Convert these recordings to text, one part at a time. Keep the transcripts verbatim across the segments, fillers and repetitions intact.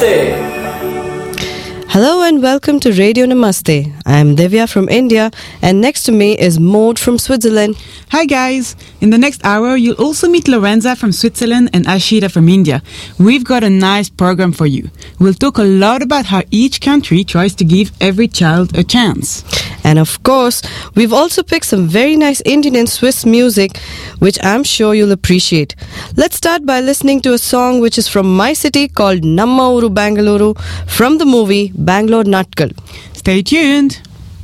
Namaste. Hello and welcome to Radio Namaste. I am Divya from India and next to me is Maud from Switzerland. Hi guys! In the next hour, you'll also meet Lorenza from Switzerland and Ashita from India. We've got a nice program for you. We'll talk a lot about how each country tries to give every child a chance. And of course, we've also picked some very nice Indian and Swiss music, which I'm sure you'll appreciate. Let's start by listening to a song which is from my city called Namma Uru Bangalore from the movie Bangalore Natkal. Stay tuned!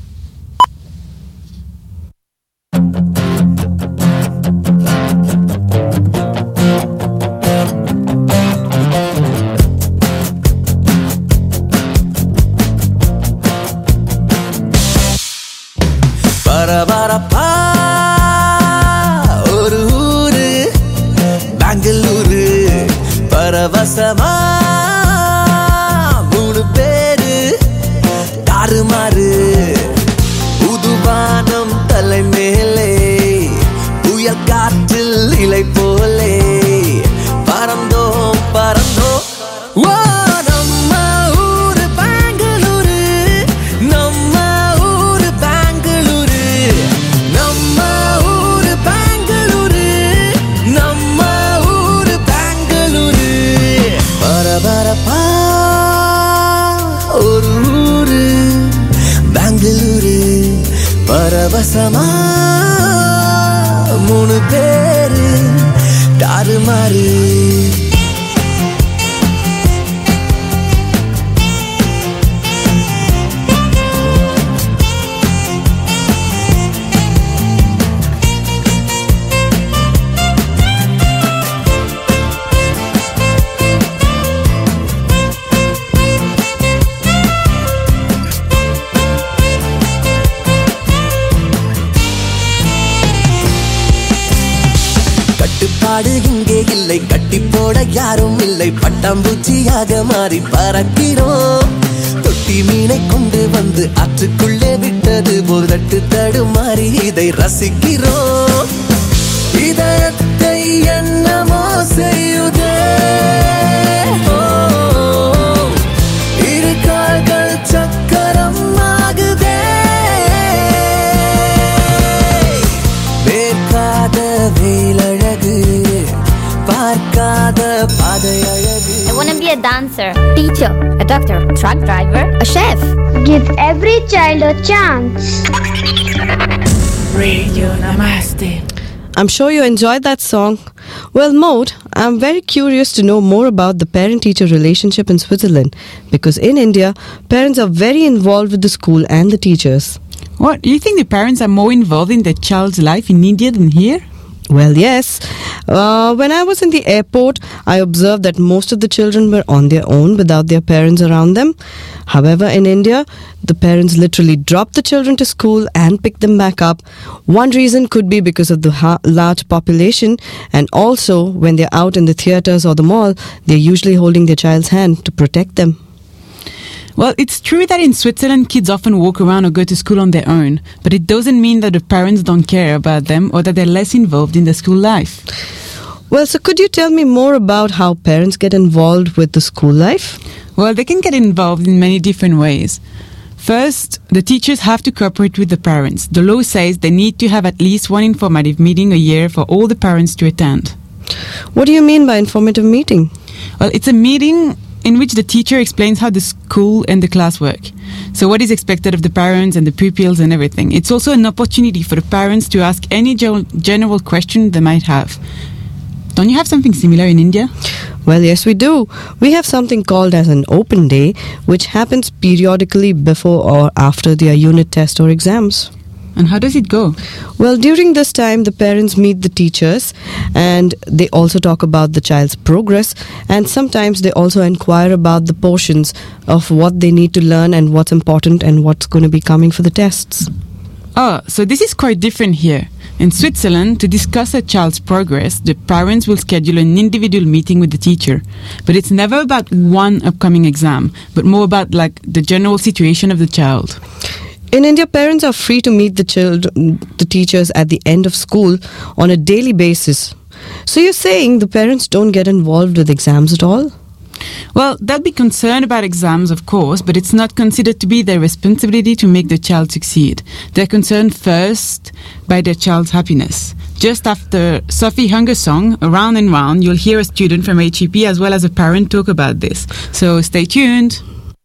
பரபரப்பா ஒரு ஊரு பெங்களூரு பரவசமா மூணு பேரு தாறுமாறு புதுவானம் தலை மேலே புயல் காற்றில் இலை போலே பறந்தோம் பறந்தோம் ஓ பரவசமா மூணு பேரு தாறுமாறு கட்டுப்பாடு இங்கே இல்லை, கட்டி போட யாரும் இல்லை, பட்டாம்பூச்சியாக மாறி பறக்கிறோம். தொட்டி மீனை கொண்டு வந்து ஆற்றுக்குள்ளே விட்டது போல் தட்டு தடுமாறி இதை ரசிக்கிறோம். இதயத்தை என்னமோ செய்யுதே, இரு கால்கள் சக்கரம் ஆகுதே, வேர்க்காத வேலழகு பார்க்காத பாதை அழகு. I want to be a dancer, teacher, a doctor, truck driver, a chef. Give every child a chance. Radio Namaste. I'm sure you enjoyed that song. Well, Maud, I'm very curious to know more about the parent-teacher relationship in Switzerland, because in India, parents are very involved with the school and the teachers. What, do you think the parents are more involved in their child's life in India than here? Well, yes. Uh, when I was in the airport, I observed that most of the children were on their own without their parents around them. However, in India, the parents literally drop the children to school and pick them back up. One reason could be because of the ha- large population, and also when they're out in the theatres or the mall, they're usually holding their child's hand to protect them. Well, it's true that in Switzerland, kids often walk around or go to school on their own, but it doesn't mean that the parents don't care about them or that they're less involved in the school life. Well, so could you tell me more about how parents get involved with the school life? Well, they can get involved in many different ways. First, the teachers have to cooperate with the parents. The law says they need to have at least one informative meeting a year for all the parents to attend. What do you mean by informative meeting? Well, it's a meeting in which the teacher explains how the school and the class work. So what is expected of the parents and the pupils and everything. It's also an opportunity for the parents to ask any ge- general question they might have. Don't you have something similar in India? Well, yes, we do. We have something called as an open day, which happens periodically before or after their unit test or exams. And how does it go? Well, during this time, the parents meet the teachers and they also talk about the child's progress, and sometimes they also inquire about the portions of what they need to learn and what's important and what's going to be coming for the tests. Oh, so this is quite different here. In Switzerland, to discuss a child's progress, the parents will schedule an individual meeting with the teacher. But it's never about one upcoming exam, but more about like the general situation of the child. In India, parents are free to meet the children, the teachers at the end of school on a daily basis. So you're saying the parents don't get involved with exams at all? Well, they'll be concerned about exams, of course, but it's not considered to be their responsibility to make the child succeed. They're concerned first by their child's happiness. Just after Sophie Hunger's song, Around and Round, you'll hear a student from H E P as well as a parent talk about this. So stay tuned.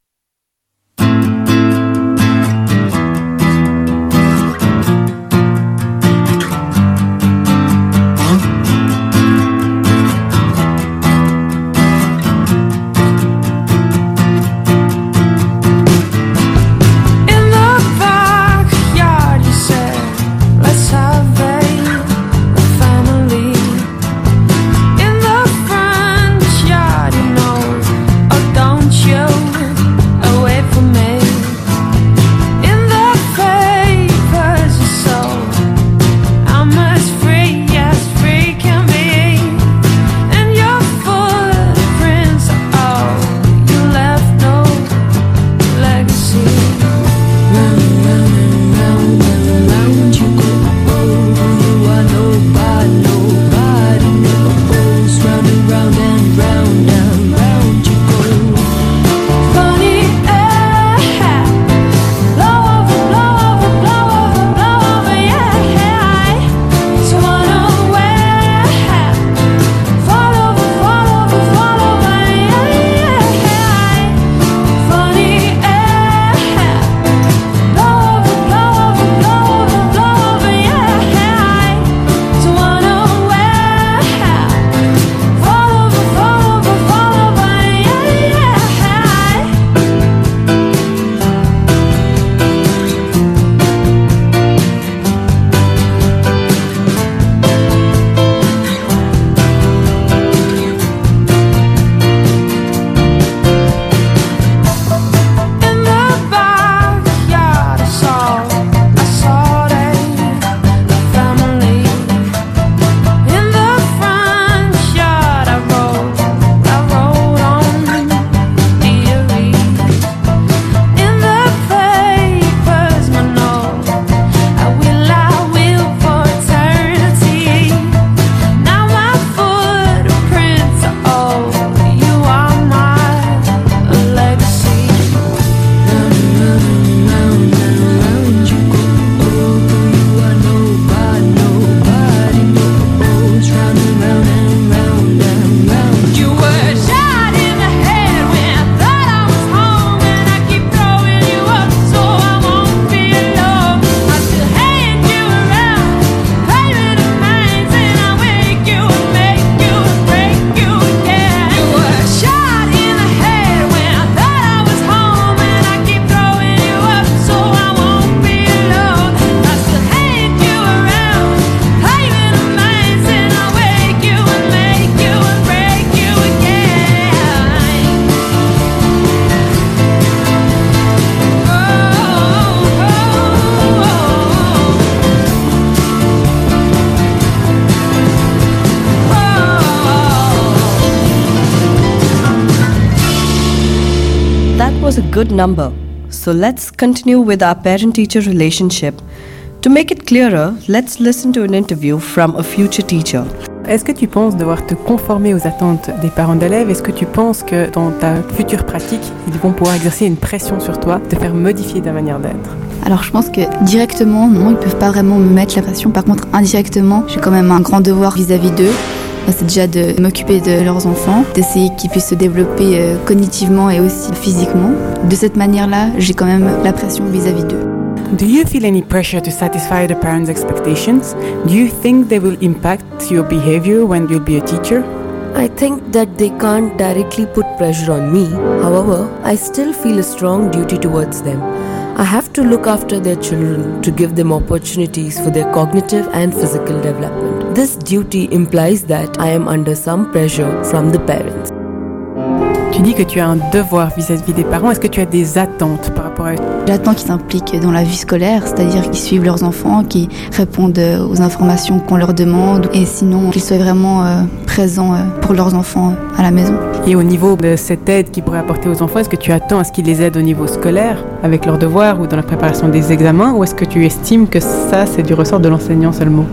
was a good number. So let's continue with our parent-teacher relationship. To make it clearer, let's listen to an interview from a future teacher. Est-ce que tu penses devoir te conformer aux attentes des parents d'élèves? Est-ce que tu penses que dans ta future pratique, ils vont pouvoir exercer une pression sur toi, te faire modifier ta manière d'être? Alors je pense que directement, non, ils ne peuvent pas vraiment me mettre la pression. Par contre, indirectement, j'ai quand même un grand devoir vis-à-vis d'eux. C'est déjà de m'occuper de leurs enfants, d'essayer qu'ils puissent se développer euh, cognitivement et aussi physiquement. De cette manière-là, j'ai quand même la pression vis-à-vis d'eux. Do you feel any pressure to satisfy the parents' expectations? Do you think they will impact your behavior when you'll be a teacher? I think that they can't directly put pressure on me. However, I still feel a strong duty towards them. I have to look after their children to give them opportunities for their cognitive and physical development. This duty implies that I am under some pressure from the parents. Tu dis que tu as un devoir vis-à-vis des parents. Est-ce que tu as des attentes par rapport à eux? J'attends qu'ils s'impliquent dans la vie scolaire, c'est-à-dire qu'ils suivent leurs enfants, qu'ils répondent aux informations qu'on leur demande, et sinon qu'ils soient vraiment euh, présents euh, pour leurs enfants euh, à la maison. Et au niveau de cette aide qu'ils pourraient apporter aux enfants, est-ce que tu attends à ce qu'ils les aident au niveau scolaire, avec leurs devoirs ou dans la préparation des examens, ou est-ce que tu estimes que ça, c'est du ressort de l'enseignant seulement?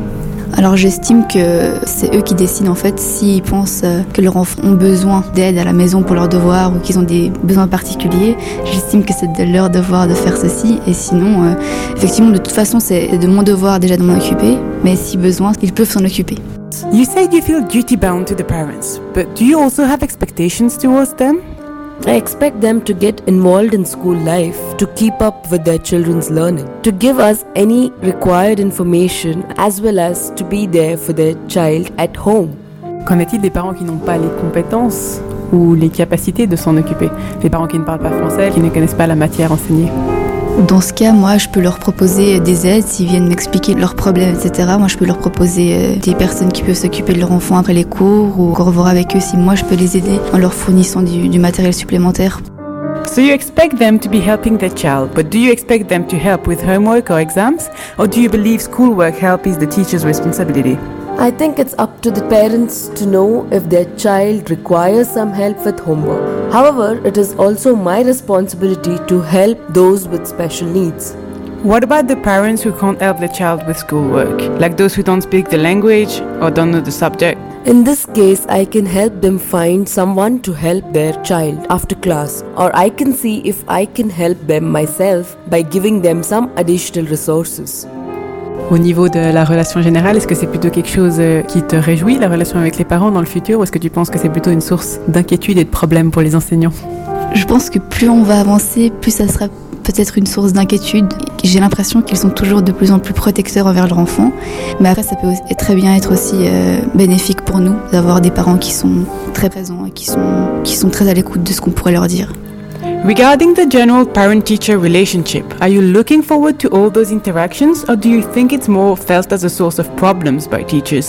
Alors j'estime que c'est eux qui décident en fait s'ils pensent que leurs enfants ont besoin d'aide à la maison pour leurs devoirs ou qu'ils ont des besoins particuliers. J'estime que c'est de leur devoir de faire ceci et sinon, euh, effectivement, de toute façon, c'est de mon devoir déjà de m'en occuper, mais si besoin, ils peuvent s'en occuper. You said you feel duty-bound to the parents, but do you also have expectations towards them? I expect them to get involved in school life, to keep up with their children's learning, to give us any required information as well as to be there for their child at home. Qu'en est-il des parents qui n'ont pas les compétences ou les capacités de s'en occuper? Les parents qui ne parlent pas français, qui ne connaissent pas la matière enseignée? Dans ce cas, moi, je peux leur proposer des aides s'ils viennent m'expliquer leurs problèmes, et cetera. Moi, je peux leur proposer des personnes qui peuvent s'occuper de leur enfant après les cours ou revoir avec eux si moi, je peux les aider en leur fournissant du, du matériel supplémentaire. So you expect them to be helping their child, but do you expect them to help with homework or exams, or do you believe schoolwork help is the teacher's responsibility? I think it's up to the parents to know if their child requires some help with homework. However, it is also my responsibility to help those with special needs. What about the parents who can't help their child with schoolwork, like those who don't speak the language or don't know the subject? In this case, I can help them find someone to help their child after class, or I can see if I can help them myself by giving them some additional resources. Au niveau de la relation générale, est-ce que c'est plutôt quelque chose qui te réjouit, la relation avec les parents dans le futur, ou est-ce que tu penses que c'est plutôt une source d'inquiétude et de problèmes pour les enseignants? Je pense que plus on va avancer, plus ça sera peut-être une source d'inquiétude. J'ai l'impression qu'ils sont toujours de plus en plus protecteurs envers leurs enfants. Mais après, ça peut très bien être aussi euh, bénéfique pour nous d'avoir des parents qui sont très présents et qui sont, qui sont très à l'écoute de ce qu'on pourrait leur dire. Regarding the general parent-teacher relationship, are you looking forward to all those interactions, or do you think it's more felt as a source of problems by teachers?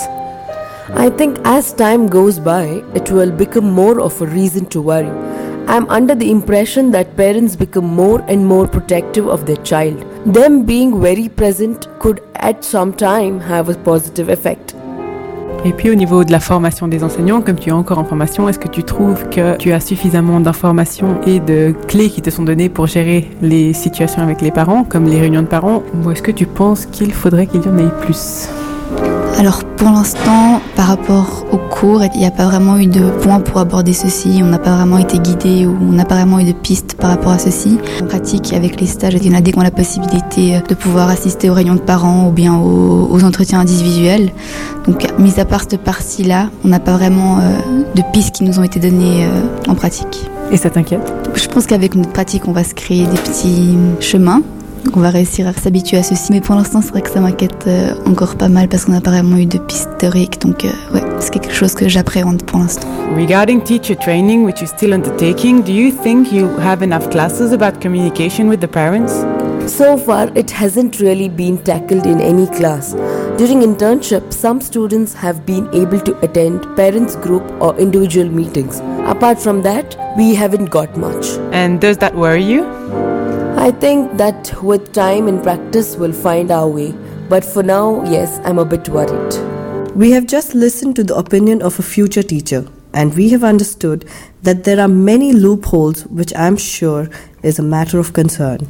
I think as time goes by, it will become more of a reason to worry. I'm under the impression that parents become more and more protective of their child. Them being very present could at some time have a positive effect. Et puis au niveau de la formation des enseignants, comme tu es encore en formation, est-ce que tu trouves que tu as suffisamment d'informations et de clés qui te sont données pour gérer les situations avec les parents, comme les réunions de parents, ou est-ce que tu penses qu'il faudrait qu'il y en ait plus? Alors pour l'instant, par rapport au cours, il n'y a pas vraiment eu de point pour aborder ceci, on n'a pas vraiment été guidé ou on n'a pas vraiment eu de piste par rapport à ceci. En pratique, avec les stages, il y en a des qui ont la possibilité de pouvoir assister aux réunions de parents ou bien aux, aux entretiens individuels. Donc, mis à part cette partie-là, on n'a pas vraiment euh, de pistes qui nous ont été données euh, en pratique. Et ça t'inquiète? Je pense qu'avec notre pratique, on va se créer des petits chemins. On va réussir à s'habituer à ceci. Mais pour l'instant, c'est vrai que ça m'inquiète euh, encore pas mal parce qu'on n'a pas vraiment eu de piste théorique. Donc, euh, ouais, c'est quelque chose que j'appréhende pour l'instant. Regarding teacher training, which you're still undertaking, do you think you have enough classes about communication with the parents? So far, it hasn't really been tackled in any class. During internship, some students have been able to attend parents' group or individual meetings. Apart from that, we haven't got much. And does that worry you? I think that with time and practice we'll find our way. But for now, yes, I'm a bit worried. We have just listened to the opinion of a future teacher, and we have understood that there are many loopholes which I'm sure is a matter of concern.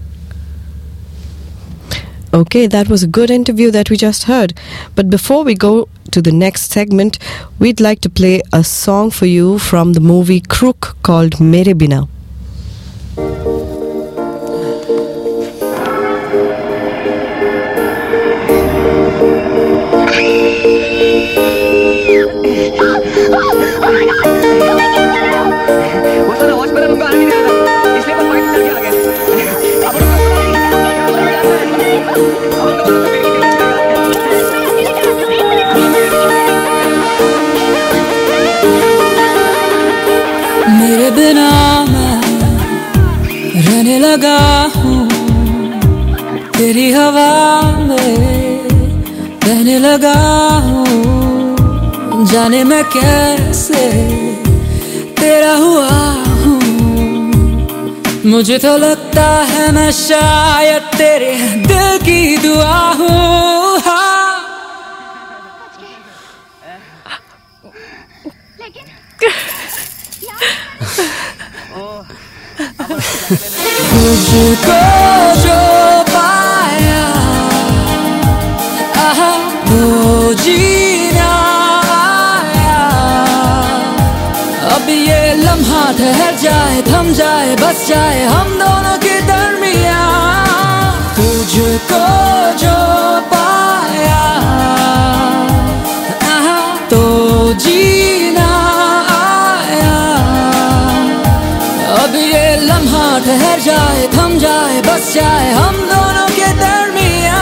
Okay, that was a good interview that we just heard. But before we go to the next segment, we'd like to play a song for you from the movie Crook called Mere Bina. मेरे बिना मैं रहने लगा हूँ, तेरी हवा में बहने लगा हूँ, जाने मैं कैसे तेरा हुआ हूँ, मुझे तो लगता है मैं शायद तेरे दिल की दुआ हूँ। हाँ। तुझको जो पाया वो जाए थम जाए बस जाए हम दोनों के दरमियां तुझको जो पाया तो जीना आया अब ये लम्हा ठहर जाए थम जाए बस जाए हम दोनों के दरमियां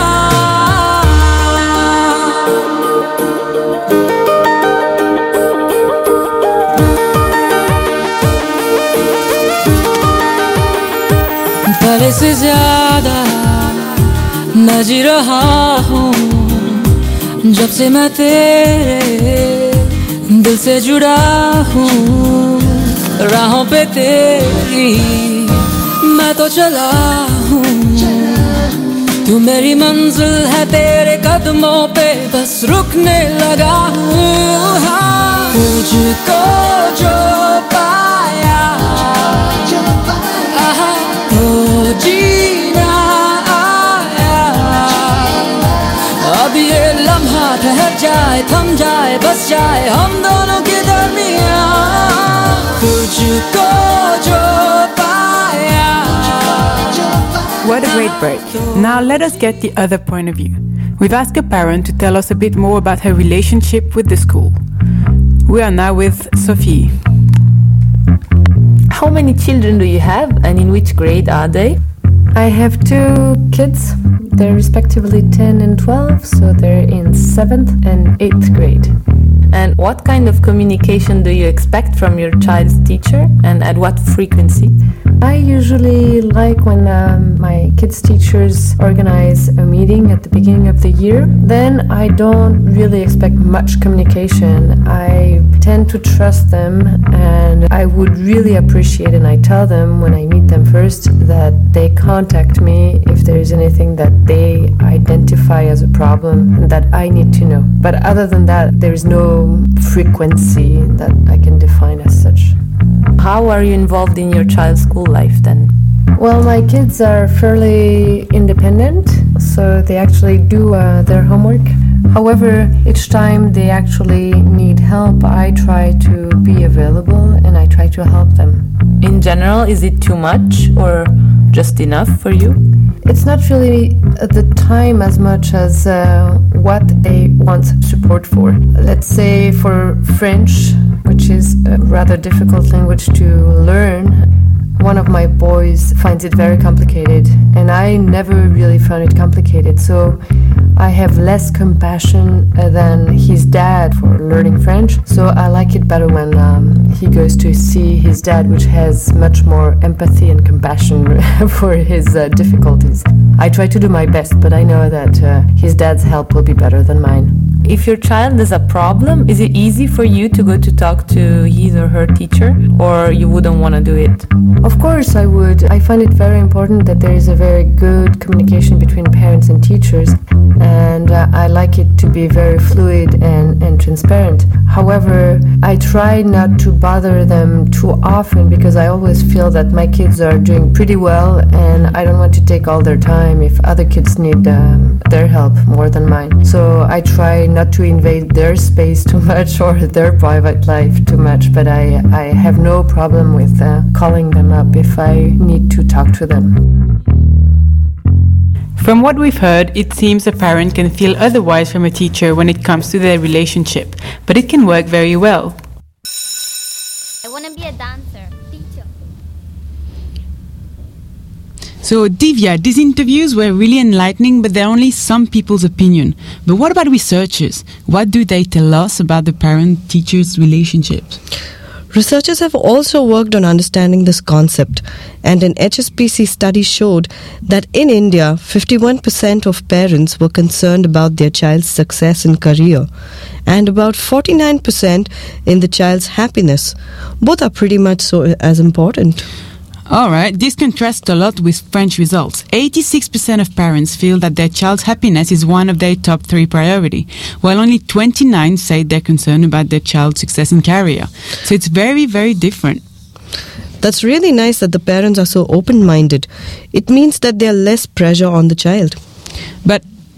पहले से ज्यादा मैं जी रहा हूँ जब से मैं तेरे दिल से जुड़ा हूँ राहों पे तेरी मैं तो चला हूँ तू मेरी मंजिल है तेरे कदमों पे बस रुकने लगा हूँ तुझको जो पाया तो जीना आया अब ये लम्हा ठहर जाए थम जाए बस जाए हम दोनों के दरमियां तुझको जो पाया. What a great break. Now let us get the other point of view. We've asked a parent to tell us a bit more about her relationship with the school. We are now with Sophie. How many children do you have and in which grade are they? I have two kids. They're respectively ten and twelve, so they're in seventh and eighth grade. And what kind of communication do you expect from your child's teacher and at what frequency? I usually like when um, my kids' teachers organize a meeting at the beginning of the year. Then I don't really expect much communication. I tend to trust them, and I would really appreciate, and I tell them when I meet them first, that they contact me if there is anything that they identify as a problem that I need to know. But other than that, there is no frequency that I can define as such. How are you involved in your child's school life then? Well, my kids are fairly independent, so they actually do uh, their homework. However, each time they actually need help, I try to be available and I try to help them. In general, is it too much or just enough for you? It's not really the time as much as uh, what they want support for. Let's say for French, which is a rather difficult language to learn, one of my boys finds it very complicated, and I never really found it complicated, so I have less compassion than his dad for learning French, so I like it better when um, he goes to see his dad, which has much more empathy and compassion for his uh, difficulties. I try to do my best, but I know that uh, his dad's help will be better than mine. If your child has a problem, is it easy for you to go to talk to his or her teacher, or you wouldn't want to do it? Of course I would. I find it very important that there is a very good communication between parents and teachers, and uh, I like it to be very fluid and, and transparent. However, I try not to bother them too often because I always feel that my kids are doing pretty well and I don't want to take all their time if other kids need um, their help more than mine. So I try not to invade their space too much or their private life too much, but I, I have no problem with uh, calling them up if I need to talk to them. From what we've heard, it seems a parent can feel otherwise from a teacher when it comes to their relationship, but it can work very well. I want to be a dancer, teacher. So, Divya, these interviews were really enlightening, but they're only some people's opinion. But what about researchers? What do they tell us about the parent-teacher's relationships? Researchers have also worked on understanding this concept, and an H S P C study showed that in India, fifty-one percent of parents were concerned about their child's success in career, and about forty-nine percent in the child's happiness. Both are pretty much so as important. Alright, this contrasts a lot with French results. eighty-six percent of parents feel that their child's happiness is one of their top three priority, while only twenty-nine say they're concerned about their child's success in career. So it's very, very different. That's really nice that the parents are so open-minded. It means that there's less pressure on the child. But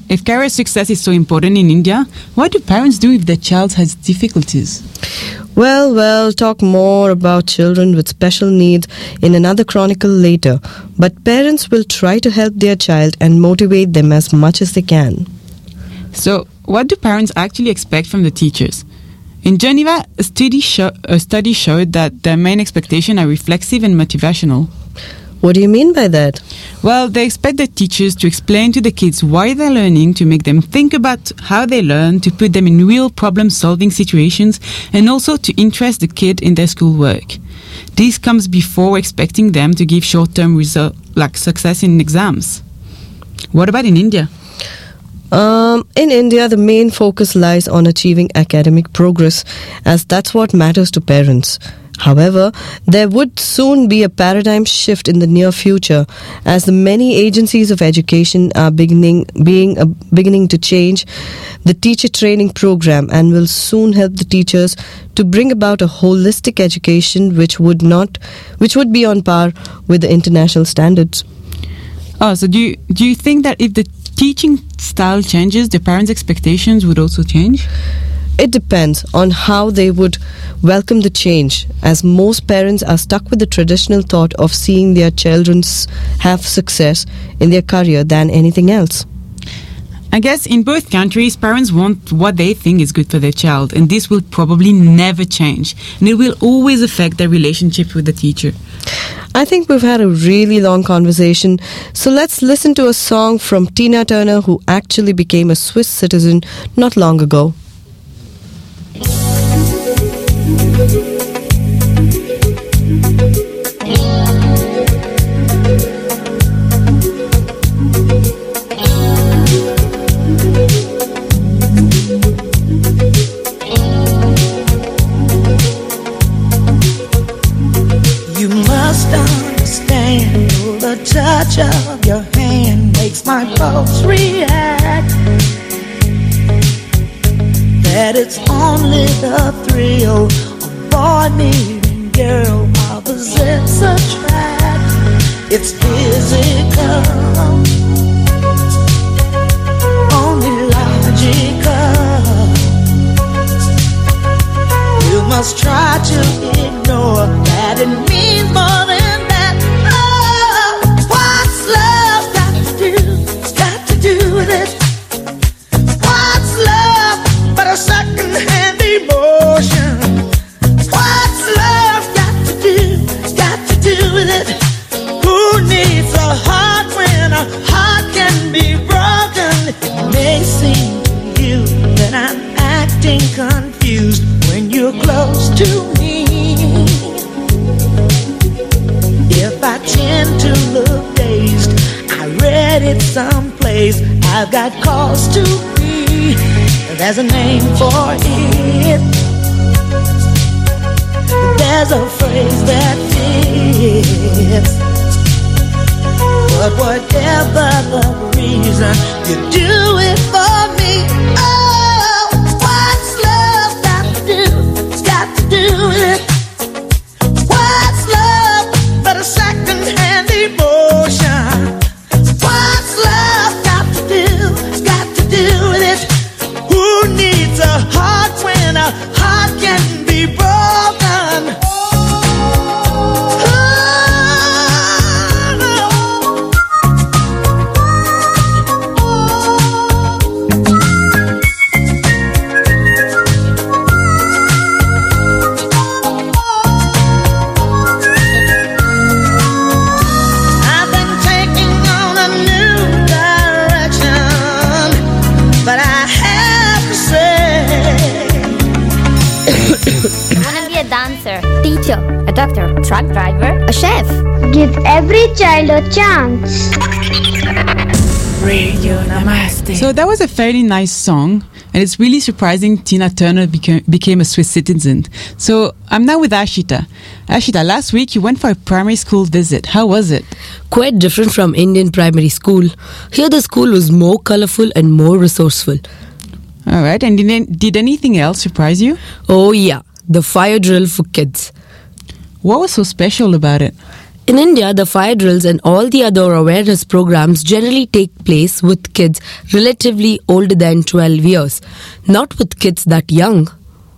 if career success is so important in India, what do parents do if their child has difficulties? Well, we'll talk more about children with special needs in another chronicle later, but parents will try to help their child and motivate them as much as they can. So, what do parents actually expect from the teachers? In Geneva, a study, show, a study showed that their main expectations are reflexive and motivational. What do you mean by that? Well, they expect the teachers to explain to the kids why they're learning, to make them think about how they learn, to put them in real problem-solving situations, and also to interest the kid in their schoolwork. This comes before expecting them to give short-term results, like success in exams. What about in India? Um, in India, the main focus lies on achieving academic progress, as that's what matters to parents. However, there would soon be a paradigm shift in the near future, as the many agencies of education are beginning being uh, beginning to change the teacher training program and will soon help the teachers to bring about a holistic education which would not which would be on par with the international standards. Oh, so do you, do you think that if the teaching style changes, the parents' expectations would also change? It depends on how they would welcome the change, as most parents are stuck with the traditional thought of seeing their children have success in their career than anything else. I guess in both countries, parents want what they think is good for their child, and this will probably never change, and it will always affect their relationship with the teacher. I think we've had a really long conversation, so let's listen to a song from Tina Turner, who actually became a Swiss citizen not long ago. You must understand, the touch of your hand makes my pulse react. That it's only the thrill of boy meeting girl, opposites attract. It's physical, only logical. You must try to ignore that it means more than that. Oh, what's love got to do? Got to do with it. What's love but a second-hand emotion? What's love got to do? Got to do with it. Who needs a heart when a heart can be broken? It may seem to you that I'm acting confused when you're close to me. If I tend to look dazed, I read it someplace. I've got cause to be. There's a name for it. There's a phrase that fits. But whatever the reason, you do it for me. Oh, what's love got to do? It's got to do with it. What's love but a second-hand emotion? What's love got to do? It's got to do with it. Who needs a heart when a heart can be broken? Teacher, a doctor, truck driver, a chef. Give every child a chance. Radio Namaste. So that was a fairly nice song, and it's really surprising Tina Turner became, became a Swiss citizen. So I'm now with Ashita. Ashita, last week you went for a primary school visit. How was it? Quite different from Indian primary school. Here the school was more colorful and more resourceful. All right, and did, did anything else surprise you? Oh yeah, the fire drill for kids. What was so special about it? In India, the fire drills and all the other awareness programs generally take place with kids relatively older than twelve years, not with kids that young.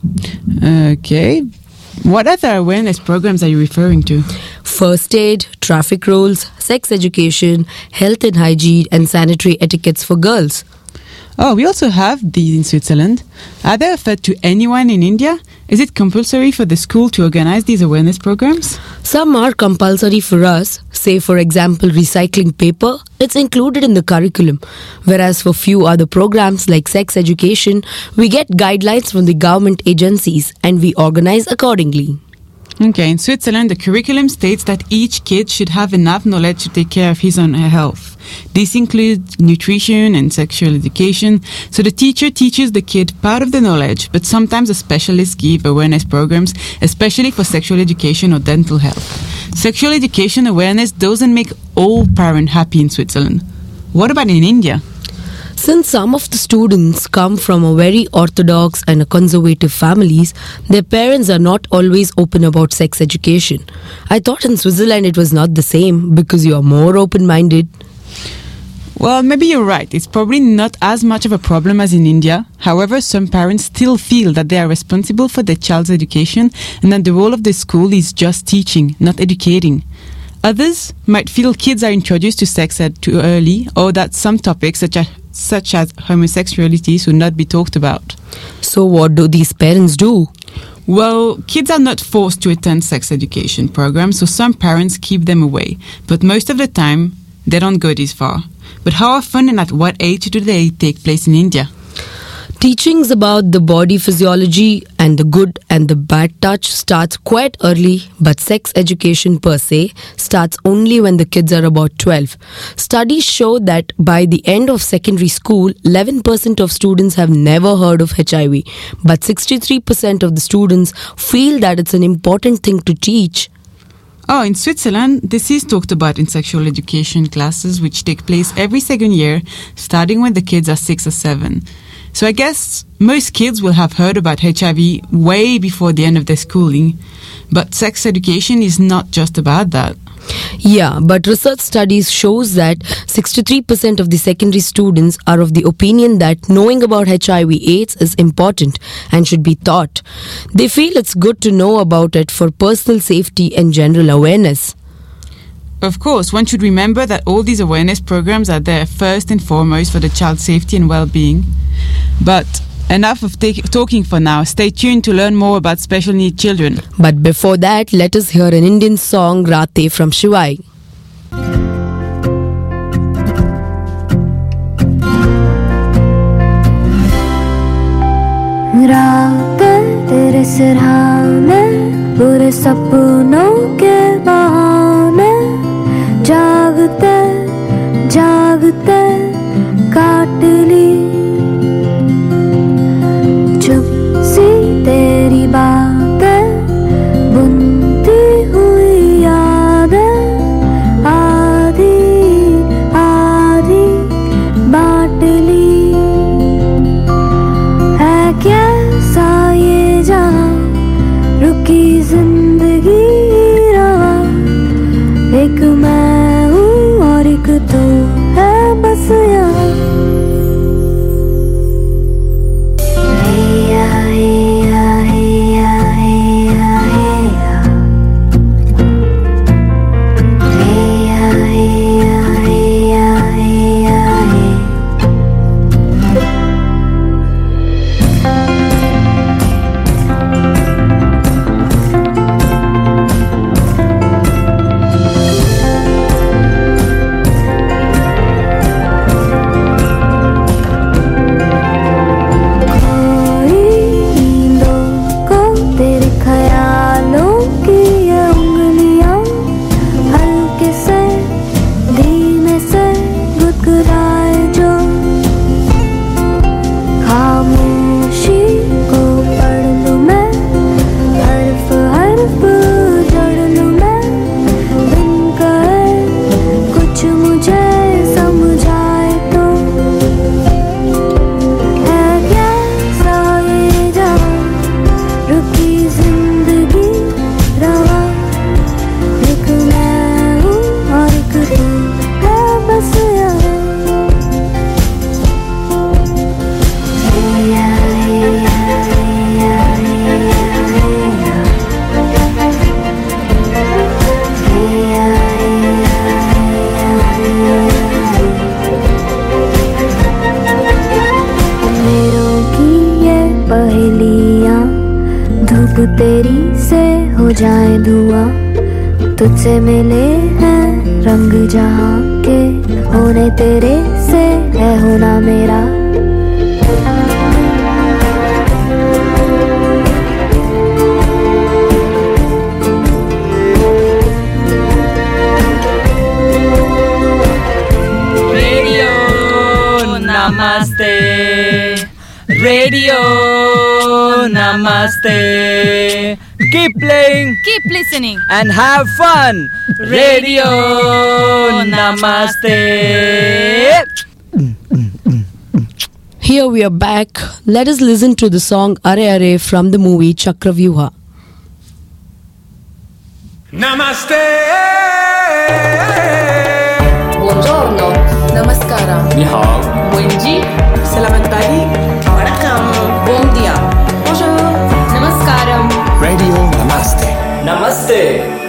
Okay. What other awareness programs are you referring to? First aid, traffic rules, sex education, health and hygiene, and sanitary etiquettes for girls. Oh, we also have these in Switzerland. Are they offered to anyone in India? Is it compulsory for the school to organize these awareness programs? Some are compulsory for us. Say, for example, recycling paper. It's included in the curriculum. Whereas for few other programs like sex education, we get guidelines from the government agencies and we organize accordingly. Okay, in Switzerland, the curriculum states that each kid should have enough knowledge to take care of his or her health. This includes nutrition and sexual education. So the teacher teaches the kid part of the knowledge, but sometimes the specialists give awareness programs, especially for sexual education or dental health. Sexual education awareness doesn't make all parents happy in Switzerland. What about in India? Since some of the students come from a very orthodox and a conservative families, their parents are not always open about sex education. I thought in Switzerland it was not the same because you are more open-minded. Well, maybe you're right. It's probably not as much of a problem as in India. However, some parents still feel that they are responsible for their child's education and that the role of the school is just teaching, not educating. Others might feel kids are introduced to sex ed too early, or that some topics such as such as homosexuality should not be talked about. So what do these parents do? Well, kids are not forced to attend sex education programs, so some parents keep them away. But most of the time, they don't go this far. But how often and at what age do they take place in India? Teachings about the body physiology and the good and the bad touch starts quite early, but sex education per se starts only when the kids are about twelve. Studies show that by the end of secondary school, eleven percent of students have never heard of H I V, but sixty-three percent of the students feel that it's an important thing to teach. Oh, in Switzerland, this is talked about in sexual education classes which take place every second year, starting when the kids are six or seven. So I guess most kids will have heard about H I V way before the end of their schooling. But sex education is not just about that. Yeah, but research studies shows that sixty-three percent of the secondary students are of the opinion that knowing about H I V AIDS is important and should be taught. They feel it's good to know about it for personal safety and general awareness. Of course, one should remember that all these awareness programs are there first and foremost for the child's safety and well-being. But enough of take, talking for now. Stay tuned to learn more about special needs children. But before that, let us hear an Indian song, Rate from Shivai. रात तेरे सिरहाने बुरे सपनों के बहाने जागते जागते काट ली चुप सी तेरी बातें बुनती हुई यादें आधी आधी बांट ली है कैसा ये जहां रुकी जिंदगी अब तेरी से हो जाए धुआं, तुझसे मिले हैं रंग जहां के, होने तेरे से है होना मेरा। Namaste, Radio Namaste. Keep playing, keep listening, and have fun. Radio Namaste. Here we are back. Let us listen to the song Are Are from the movie Chakravyuha. Namaste. Buongiorno. Namaskara. Ni hao. Buongi. Selamat pagi. Welcome. Bon dia. Bonjour. Namaskaram. Radio Namaste. Namaste.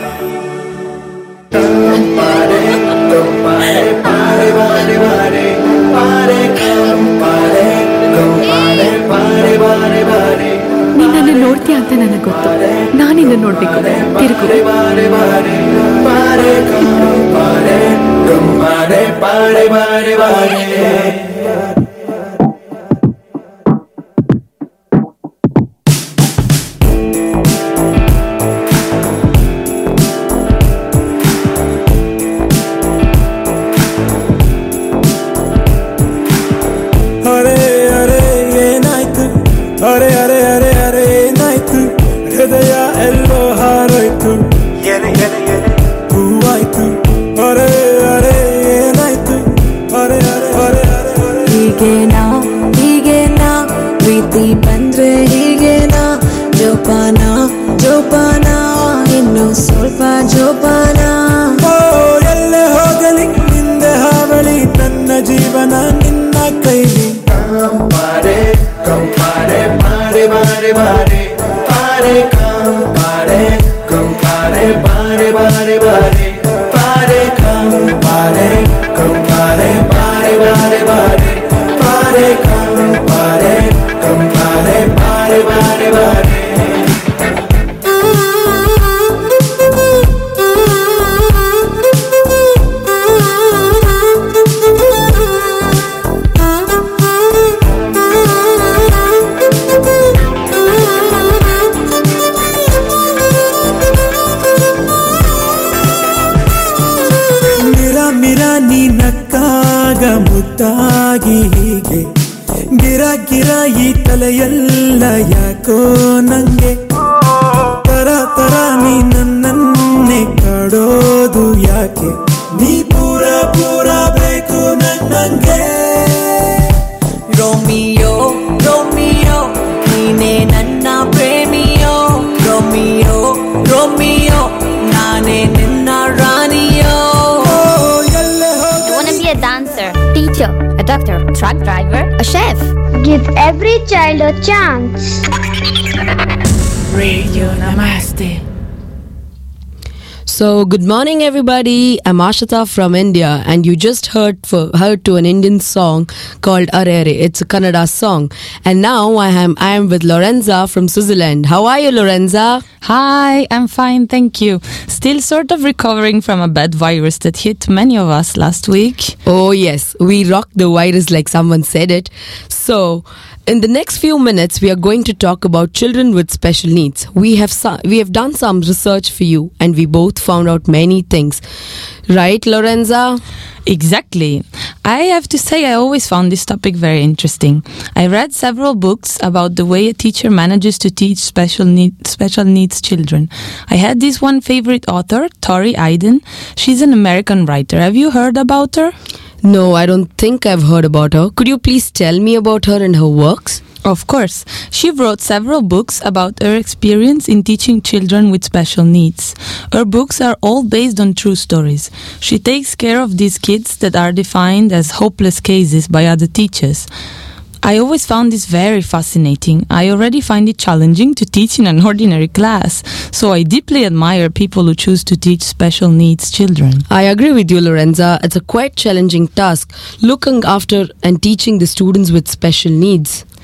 Pare, compare, pare, pare, pare, pare, compare, compare, pare, pare, pare. ನೀನು ನನ್ನ ನೋಡ್ತೀಯ ಅಂತ ನನಗೆ ಗೊತ್ತು, ನಾನು ನಿನ್ನ ನೋಡ್ಬೇಕು. ತಿರುಗು. Pare, pare, pare, compare, compare, pare, pare, pare. Give every child a chance. Radio Namaste. So, good morning, everybody. I'm Ashita from India, and you just heard for, heard to an Indian song called Are Are. It's a Kannada song, and now I am I am with Lorenza from Switzerland. How are you, Lorenza? Hi, I'm fine, thank you. Still sort of recovering from a bad virus that hit many of us last week. Oh yes, we rocked the virus like someone said it. So, in the next few minutes, we are going to talk about children with special needs. We have so- we have done some research for you, and we both found out many things. Right, Lorenza? Exactly. I have to say I always found this topic very interesting. I read several books about the way a teacher manages to teach special need, special needs children. I had this one favorite author, Tori Eiden. She's an American writer. Have you heard about her? No, I don't think I've heard about her. Could you please tell me about her and her works? Of course. She wrote several books about her experience in teaching children with special needs. Her books are all based on true stories. She takes care of these kids that are defined as hopeless cases by other teachers. I always found this very fascinating. I already find it challenging to teach in an ordinary class, so I deeply admire people who choose to teach special needs children. I agree with you, Lorenza. It's a quite challenging task, looking after and teaching the students with special needs.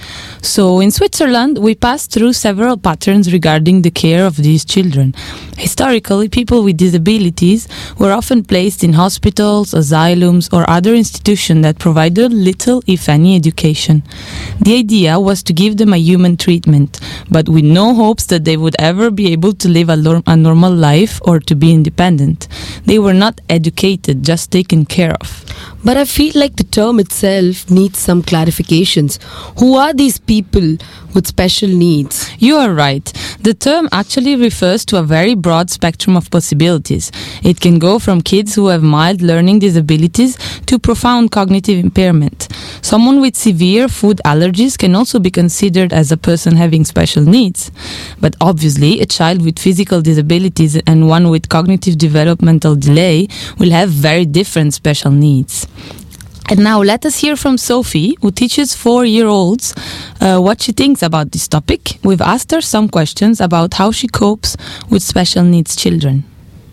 So in Switzerland, we pass through several patterns regarding the care of these children. Historically, people with disabilities were often placed in hospitals, asylums, or other institutions that provided little, if any, education. The idea was to give them a human treatment, but with no hopes that they would ever be able to live a, lo- a normal life or to be independent. They were not educated, just taken care of. But I feel like the term itself needs some clarifications. Who are these people with special needs? You are right. The term actually refers to a very broad spectrum of possibilities. It can go from kids who have mild learning disabilities to profound cognitive impairment. Someone with severe food allergies can also be considered as a person having special needs. But obviously, a child with physical disabilities and one with cognitive developmental delay will have very different special needs. And now let us hear from Sophie, who teaches four-year-olds, uh, what she thinks about this topic. We've asked her some questions about how she copes with special needs children.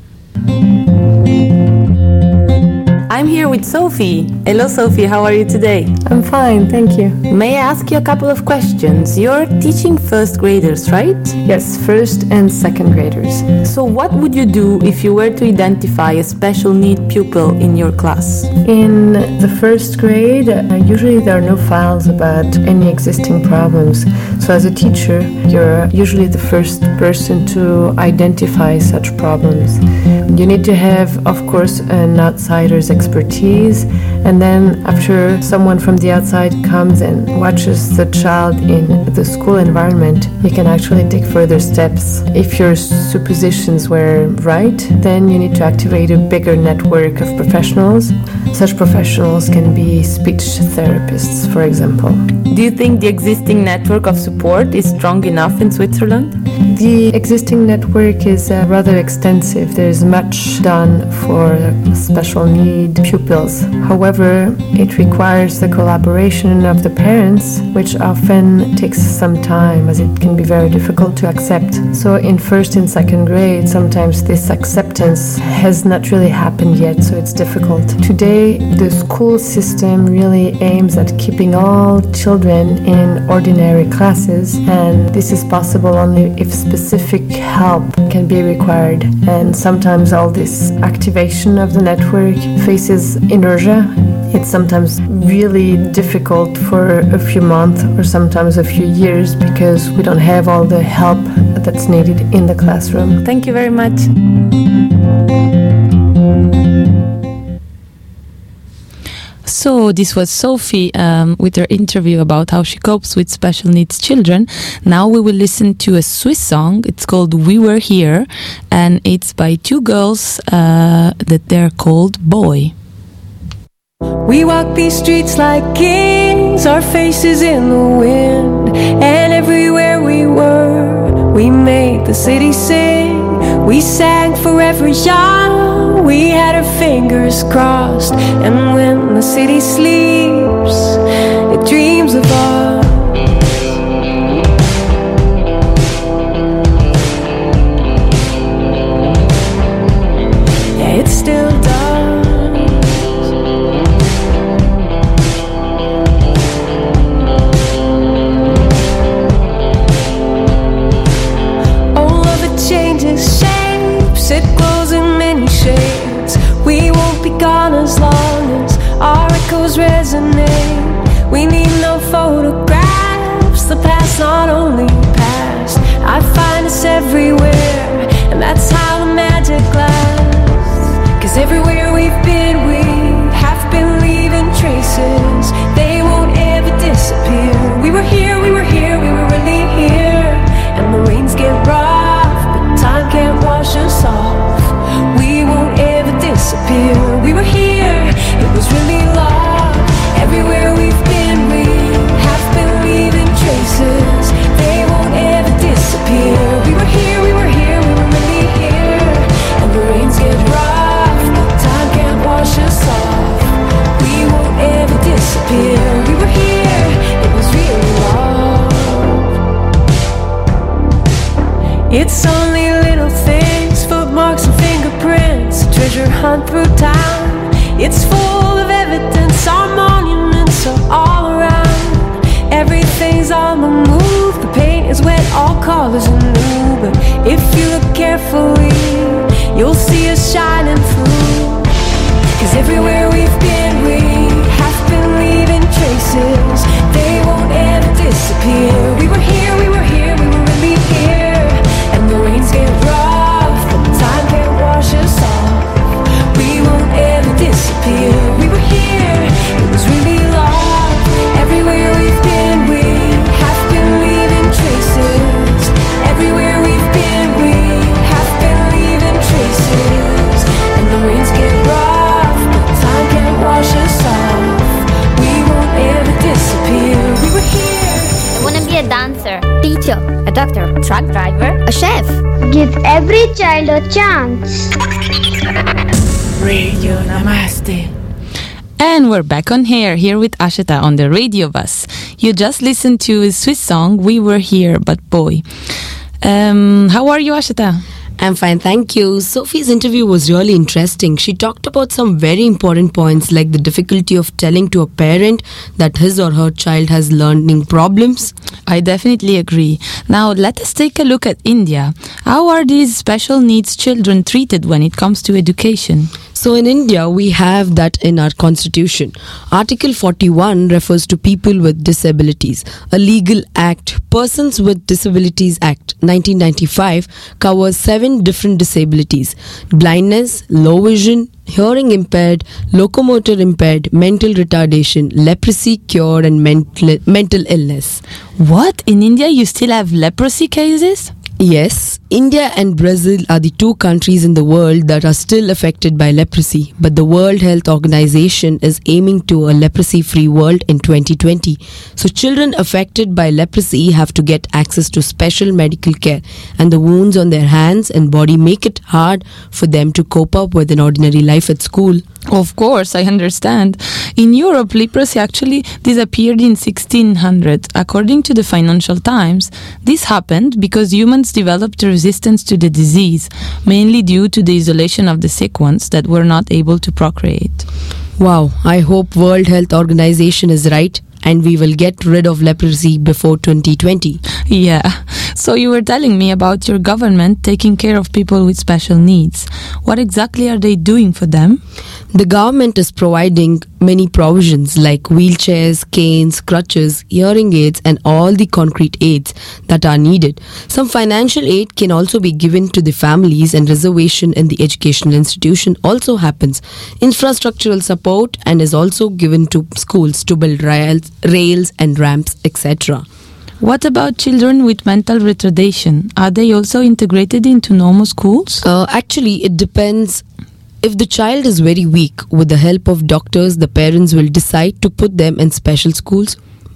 I'm here with Sophie. Hello Sophie, how are you today? I'm fine, thank you. May I ask you a couple of questions? You're teaching first graders, right? Yes, first and second graders. So what would you do if you were to identify a special need pupil in your class? In the first grade, uh, usually there are no files about any existing problems. So as a teacher, you're usually the first person to identify such problems. You need to have, of course, an outsider's expertise, and then after someone from the outside comes and watches the child in the school environment, you can actually take further steps. If your suppositions were right, then you need to activate a bigger network of professionals. Such professionals can be speech therapists, for example. Do you think the existing network of support is strong enough in Switzerland? The existing network is uh, rather extensive. There's much done for special need pupils. However, it requires the collaboration of the parents, which often takes some time as it can be very difficult to accept. So in first and second grade, sometimes this acceptance has not really happened yet, so it's difficult. Today, the school system really aims at keeping all children in ordinary classes, and this is possible only if specific help can be required. And sometimes all this activation of the network faces inertia. It's sometimes really difficult for a few months or sometimes a few years because we don't have all the help that's needed in the classroom. Thank you very much. So this was Sophie um, with her interview about how she copes with special needs children. Now we will listen to a Swiss song. It's called We Were Here, and it's by two girls uh, that they're called Boy. We walk these streets like kings, our faces in the wind, and everywhere we were, we made the city sing. We sang forever young, we had our fingers crossed, and when the city sleeps, it dreams of us. Yeah, it still does. All of it changes shapes, it glows in many shades. We won't be gone as long as our echoes resonate. We need no photographs, the past not only past. I find us everywhere, and that's how the magic lasts. Cause everywhere we've been, we have been leaving traces. They won't ever disappear. We were here, we were here, we were really here. And the rains get rough, but time can't wash us off. We won't ever disappear. We were here, it was really love. Everywhere we've been, we have been leaving traces. They won't ever disappear. We were here, we were here, we were really here. And the rains get rough, but time can't wash us off. We won't ever disappear. We were here, it was really love. It's only little things, footmarks and fingerprints, a treasure hunt through town. It's full of evidence, our monuments are all around. Everything everything's on the move. The paint is wet, all colors are new. But if you look carefully, you'll see us shining through. Cause everywhere we've been, we have been leaving traces. They won't ever disappear. We were here, we were here, we were really here. And the rains get rough, but time can't wash us off. We won't ever disappear. We were here, it was really love. Everywhere we've been, we have been leaving traces. Everywhere we've been, we have been leaving traces. And the rains get rough, but time can't wash us off. We won't ever disappear. We were here. I want to be a dancer, teacher, a doctor, truck driver, a chef. Give every child a chance. Radio Namaste. And we're back on air, here with Ashita on the radio bus. You just listened to a Swiss song, We Were Here, But Boy. Um, how are you, Ashita? I'm fine, thank you. Sophie's interview was really interesting. She talked about some very important points like the difficulty of telling to a parent that his or her child has learning problems. I definitely agree. Now let us take a look at India. How are these special needs children treated when it comes to education? So in India, we have that in our constitution. Article forty-one refers to people with disabilities. A legal act, Persons with Disabilities Act nineteen ninety-five, covers seven different disabilities: blindness, low vision, hearing impaired, locomotor impaired, mental retardation, leprosy, cure, and mental, mental illness. What? In India you still have leprosy cases? Yes, India and Brazil are the two countries in the world that are still affected by leprosy, but the World Health Organization is aiming to a leprosy-free world in twenty twenty. So children affected by leprosy have to get access to special medical care, and the wounds on their hands and body make it hard for them to cope up with an ordinary life at school. Of course, I understand. In Europe, leprosy actually disappeared in sixteen hundred. According to the Financial Times, this happened because humans developed a resistance to the disease, mainly due to the isolation of the sick ones that were not able to procreate. Wow, I hope World Health Organization is right and we will get rid of leprosy before twenty twenty. Yeah. So you were telling me about your government taking care of people with special needs. What exactly are they doing for them? The government is providing many provisions like wheelchairs, canes, crutches, hearing aids, and all the concrete aids that are needed. Some financial aid can also be given to the families, and reservation in the educational institution also happens. Infrastructural support and is also given to schools to build rails, rails and ramps, et cetera. What about children with mental retardation? Are they also integrated into normal schools? Uh, actually, it depends. If the child is very weak, with the help of doctors, the parents will decide to put them in special schools.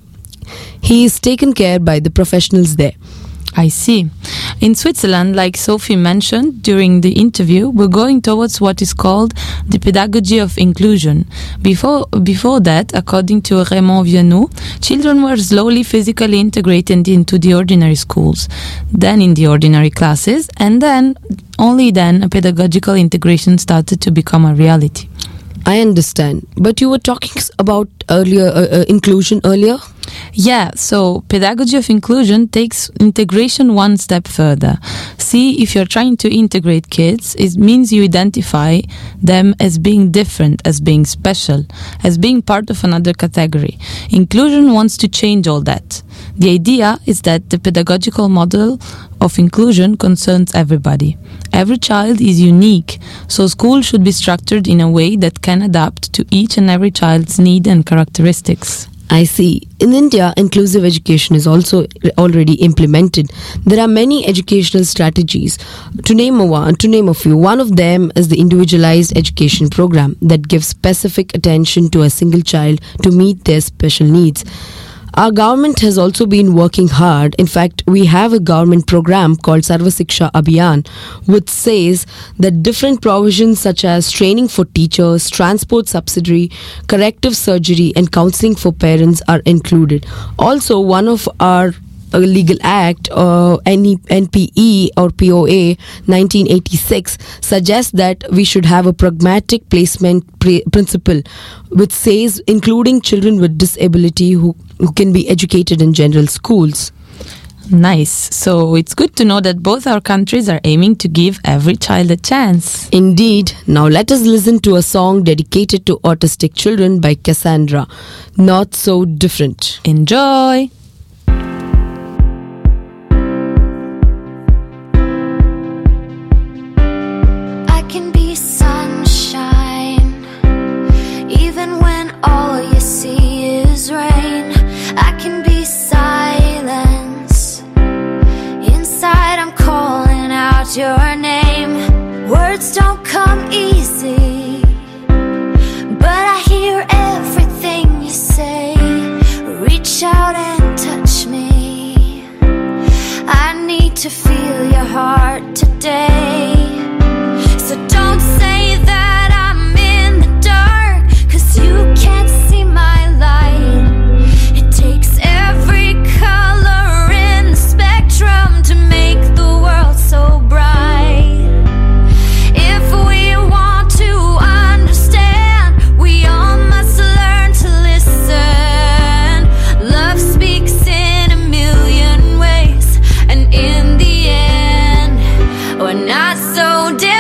He is taken care by the professionals there. I see. In Switzerland, like Sophie mentioned during the interview, we're going towards what is called the pedagogy of inclusion. Before before that, according to Raymond Viennoux, children were slowly physically integrated into the ordinary schools, then in the ordinary classes, and then, only then, a pedagogical integration started to become a reality. I understand. But you were talking about earlier uh, uh, inclusion earlier? Yeah, so pedagogy of inclusion takes integration one step further. See, if you're trying to integrate kids, it means you identify them as being different, as being special, as being part of another category. Inclusion wants to change all that. The idea is that the pedagogical model of inclusion concerns everybody. Every child is unique, so school should be structured in a way that can adapt to each and every child's need and characteristics. I see. In India, inclusive education is also already implemented. There are many educational strategies. To name a one, to name a few, one of them is the individualized education program that gives specific attention to a single child to meet their special needs. Our government has also been working hard. In fact, we have a government program called Sarva Shiksha Abhiyan, which says that different provisions such as training for teachers, transport subsidy, corrective surgery, and counseling for parents are included. Also, one of our a legal act, uh, N P E or P O A nineteen eighty-six, suggests that we should have a pragmatic placement pre- principle, which says including children with disability who who can be educated in general schools. Nice. So it's good to know that both our countries are aiming to give every child a chance. Indeed. Now let us listen to a song dedicated to autistic children by Cassandra, Not So Different. Enjoy! I can be sunshine, even when all you see is rain. I can be silence. Inside I'm calling out your name. Words don't come easy, but I hear everything you say. Reach out and touch me. I need to feel your heart today. So don't say that I'm in the dark, 'cause you can't see my light. It takes every color in the spectrum to make the world so bright. If we want to understand, we all must learn to listen. Love speaks in a million ways, and in the end, we're not so different.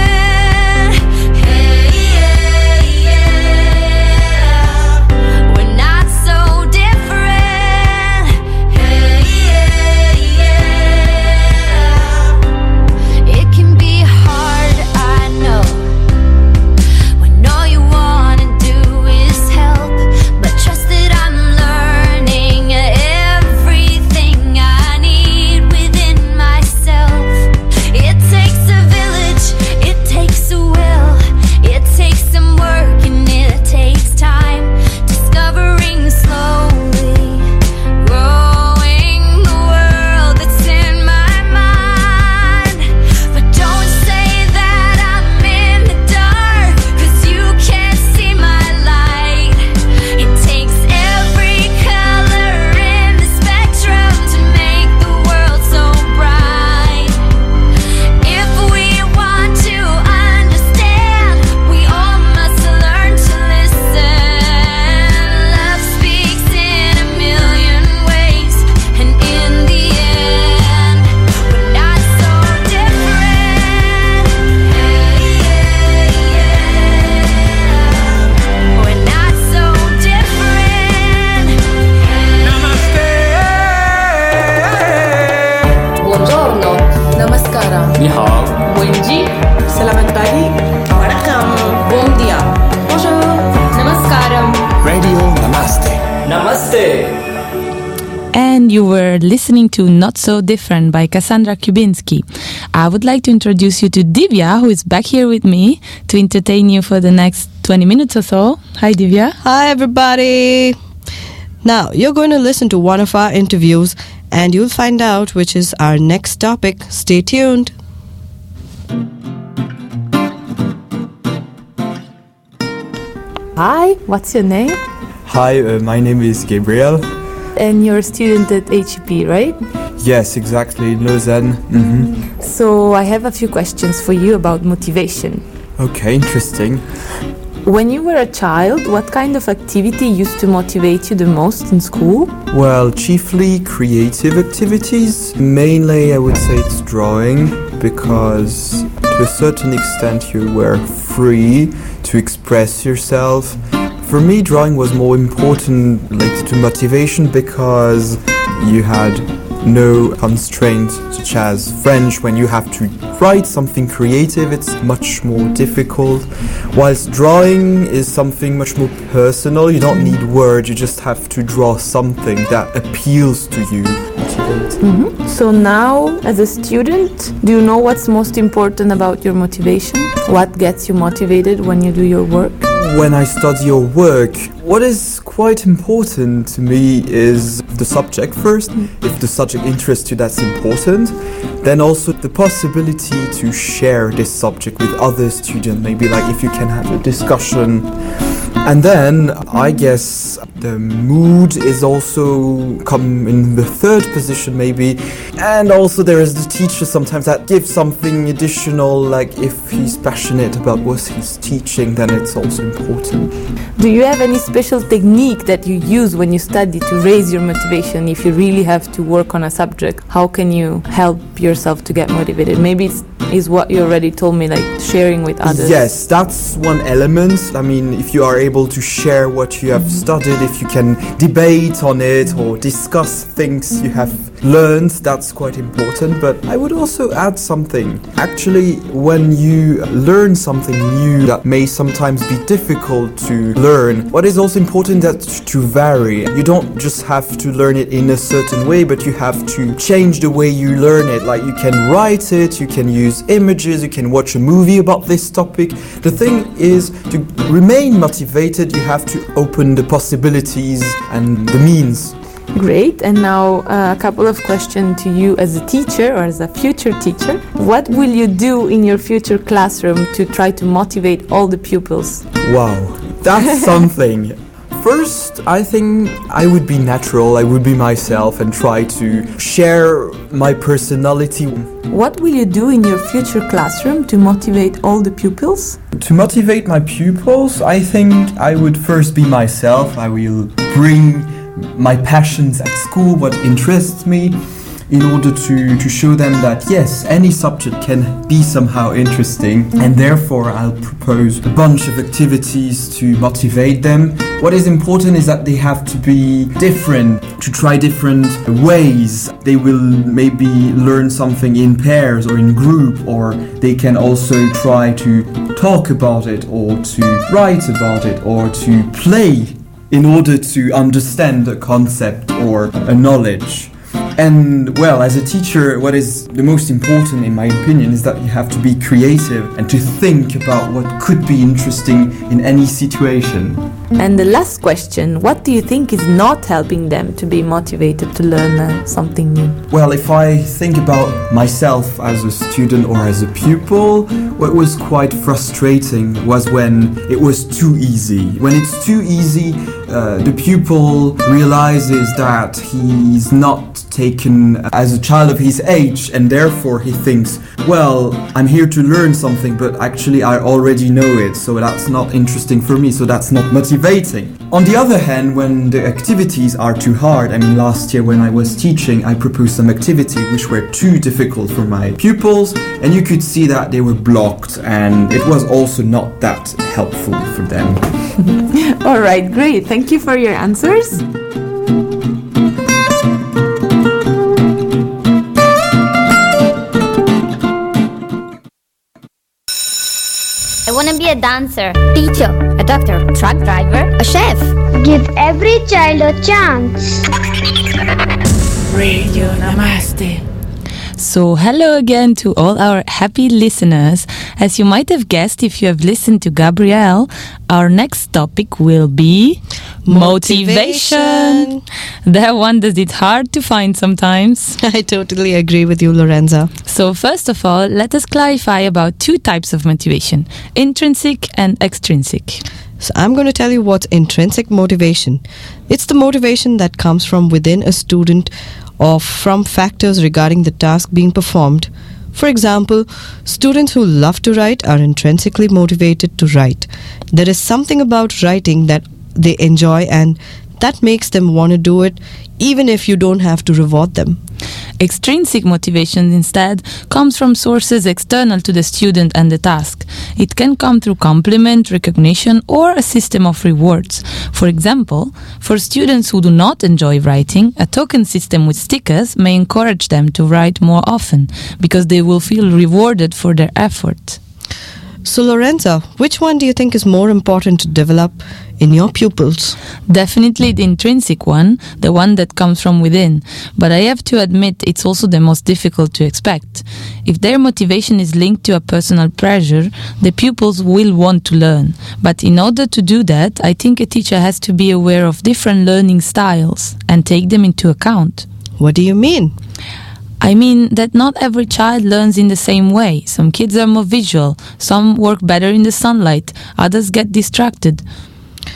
Hey, yeah, yeah. We're not so different. Hey, yeah, yeah. It can be hard, I know, when all you wanna do is help. But trust that I'm learning everything I need within myself. It takes a village, it takes a will, it takes some work and it takes time. Discovering slowly, growing the world that's in my mind. But don't say that I'm in the dark, 'cause you can't see my light. It takes every color in the spectrum to make the world so bright. If we want to understand, we all must learn to listen. Love speaks in a million ways, and in the end, we're not so different. Hey, yeah, yeah. We're not so different. Buongiorno. Namaskara. Ni hao. Buonji. Selamat pagi. Vanakkam. Bom dia. Bonjour. Namaskaram. Radio Namaste. Namaste. And you were listening to Not So Different by Cassandra Kubinski. I would like to introduce you to Divya, who is back here with me to entertain you for the next twenty minutes or so. Hi, Divya. Hi, everybody. Now, you're going to listen to one of our interviews and you'll find out which is our next topic. Stay tuned. Hi, what's your name? Hi, uh, my name is Gabriel. And you're a student at H E P, right? Yes, exactly, in Lausanne. Mm-hmm. So I have a few questions for you about motivation. Okay, interesting. When you were a child, what kind of activity used to motivate you the most in school? Well, chiefly creative activities. Mainly, I would say it's drawing, because to a certain extent you were free to express yourself. For me, drawing was more important related to motivation because you had no constraints such as French. When you have to write something creative, it's much more difficult. Whilst drawing is something much more personal. You don't need words, you just have to draw something that appeals to you. Mm-hmm. So now, as a student, do you know what's most important about your motivation? What gets you motivated when you do your work? When I study your work, what is quite important to me is the subject first. If the subject interests you, that's important. Then also the possibility to share this subject with other students. Maybe like if you can have a discussion And then I guess the mood is also come in the third position maybe. And also there is the teacher sometimes that gives something additional, like if he's passionate about what he's teaching, then it's also important. Do you have any special technique that you use when you study to raise your motivation? If you really have to work on a subject, how can you help yourself to get motivated? Maybe it's is what you already told me, like sharing with others. Yes, that's one element. I mean, if you are able to share what you have mm-hmm. studied, if you can debate on it or discuss things you have learned, that's quite important. But I would also add something. Actually, when you learn something new that may sometimes be difficult to learn, what is also important is to vary. You don't just have to learn it in a certain way, but you have to change the way you learn it. Like you can write it, you can use images, you can watch a movie about this topic. The thing is, to remain motivated, you have to open the possibilities and the means. Great. And now uh, a couple of questions to you as a teacher or as a future teacher. What will you do in your future classroom to try to motivate all the pupils? Wow, that's something. First, I think I would be natural, I would be myself and try to share my personality. What will you do in your future classroom to motivate all the pupils? To motivate my pupils, I think I would first be myself. I will bring my passions at school, what interests me, in order to, to show them that yes, any subject can be somehow interesting, and therefore I'll propose a bunch of activities to motivate them. What is important is that they have to be different, to try different ways. They will maybe learn something in pairs or in group, or they can also try to talk about it or to write about it or to play in order to understand a concept or a knowledge. And well, as a teacher, what is the most important in my opinion is that you have to be creative and to think about what could be interesting in any situation. And the last question, what do you think is not helping them to be motivated to learn uh, something new? Well, if I think about myself as a student or as a pupil, what was quite frustrating was when it was too easy. When it's too easy, uh, the pupil realizes that he's not taken as a child of his age, and therefore he thinks, well, I'm here to learn something, but actually I already know it, so that's not interesting for me, so that's not motivating. On the other hand, when the activities are too hard, I mean last year when I was teaching, I proposed some activities which were too difficult for my pupils, and you could see that they were blocked, and it was also not that helpful for them. Alright, great. Thank you for your answers. I want to be a dancer, teacher, a doctor, truck driver, a chef. Give every child a chance. Radio Namaste. So hello again to all our happy listeners. As you might have guessed if you have listened to Gabrielle, our next topic will be motivation. motivation. That one does it hard to find sometimes. I totally agree with you, Lorenza. So first of all, let us clarify about two types of motivation, intrinsic and extrinsic. So I'm going to tell you what's intrinsic motivation. It's the motivation that comes from within a student or from factors regarding the task being performed. For example, students who love to write are intrinsically motivated to write. There is something about writing that they enjoy, and that makes them want to do it even if you don't have to reward them. Extrinsic motivation instead comes from sources external to the student and the task. It can come through compliment, recognition, or a system of rewards. For example, for students who do not enjoy writing, a token system with stickers may encourage them to write more often because they will feel rewarded for their effort. So Lorenza, which one do you think is more important to develop in your pupils? Definitely the intrinsic one, the one that comes from within. But I have to admit it's also the most difficult to expect. If their motivation is linked to a personal pressure, the pupils will want to learn. But in order to do that, I think a teacher has to be aware of different learning styles and take them into account. What do you mean? I mean that not every child learns in the same way. Some kids are more visual, some work better in the sunlight, others get distracted.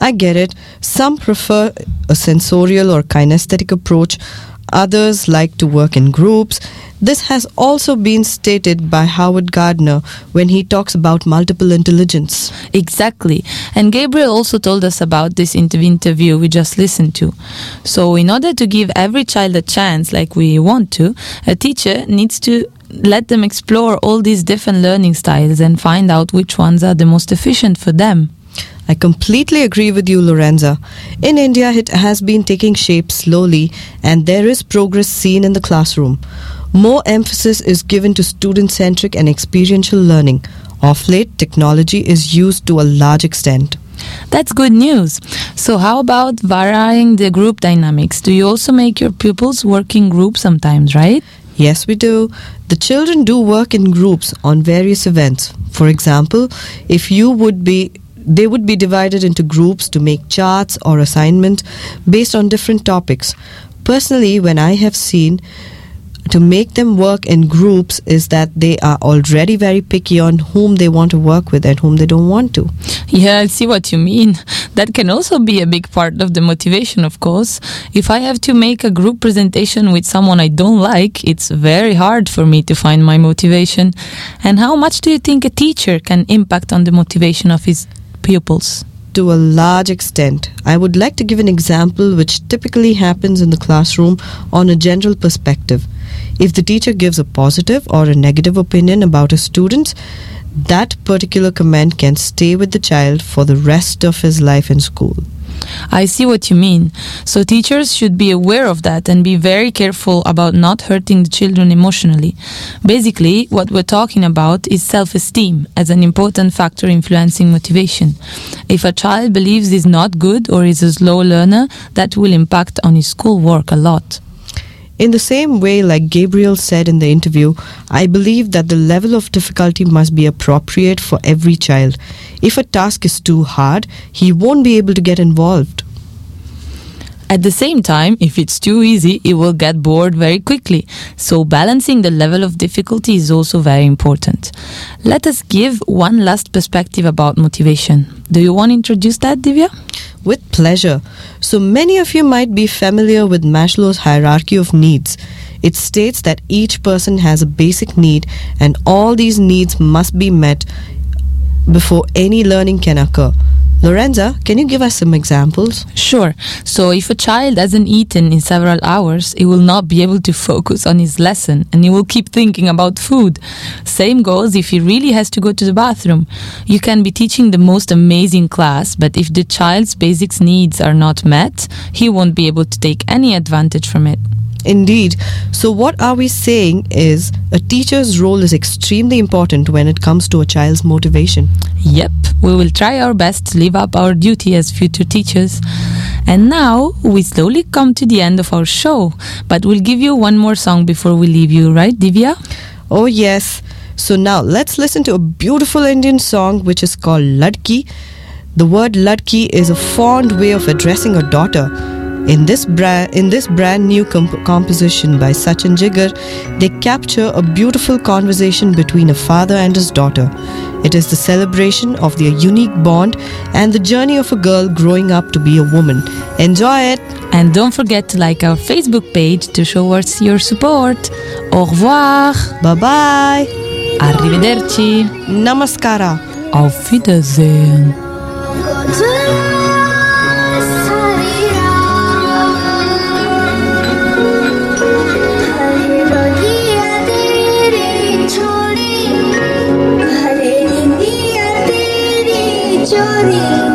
I get it. Some prefer a sensorial or kinesthetic approach. Others like to work in groups. This has also been stated by Howard Gardner when he talks about multiple intelligence. Exactly. And Gabriel also told us about this in the interview we just listened to. So in order to give every child a chance like we want to, a teacher needs to let them explore all these different learning styles and find out which ones are the most efficient for them. I completely agree with you, Lorenza. In India, it has been taking shape slowly and there is progress seen in the classroom. More emphasis is given to student-centric and experiential learning. Of late, technology is used to a large extent. That's good news. So how about varying the group dynamics? Do you also make your pupils work in groups sometimes, right? Yes, we do. The children do work in groups on various events. For example, if you would be they would be divided into groups to make charts or assignments based on different topics. Personally, when I have seen to make them work in groups is that they are already very picky on whom they want to work with and whom they don't want to. Yeah, I see what you mean. That can also be a big part of the motivation, of course. If I have to make a group presentation with someone I don't like, it's very hard for me to find my motivation. And how much do you think a teacher can impact on the motivation of his pupils? To a large extent. I would like to give an example which typically happens in the classroom on a general perspective. If the teacher gives a positive or a negative opinion about a student, that particular comment can stay with the child for the rest of his life in school. I see what you mean. So teachers should be aware of that and be very careful about not hurting the children emotionally. Basically, what we're talking about is self-esteem as an important factor influencing motivation. If a child believes he's not good or is a slow learner, that will impact on his schoolwork a lot. In the same way, like Gabriel said in the interview, I believe that the level of difficulty must be appropriate for every child. If a task is too hard, he won't be able to get involved. At the same time, if it's too easy, he will get bored very quickly. So balancing the level of difficulty is also very important. Let us give one last perspective about motivation. Do you want to introduce that, Divya? With pleasure. So many of you might be familiar with Maslow's hierarchy of needs. It states that each person has a basic need and all these needs must be met before any learning can occur. Lorenza, can you give us some examples? Sure. So if a child hasn't eaten in several hours, he will not be able to focus on his lesson and he will keep thinking about food. Same goes if he really has to go to the bathroom. You can be teaching the most amazing class, but if the child's basic needs are not met, he won't be able to take any advantage from it. Indeed. So what are we saying is a teacher's role is extremely important when it comes to a child's motivation. Yep, we will try our best to live up our duty as future teachers. And now we slowly come to the end of our show, but we'll give you one more song before we leave you, right, Divya? Oh yes. So now let's listen to a beautiful Indian song which is called Ladki. The word Ladki is a fond way of addressing a daughter. In this, bra- in this brand new comp- composition by Sachin Jigar, they capture a beautiful conversation between a father and his daughter. It is the celebration of their unique bond and the journey of a girl growing up to be a woman. Enjoy it! And don't forget to like our Facebook page to show us your support. Au revoir! Bye-bye! Arrivederci! Namaskara! Auf Wiedersehen! Chori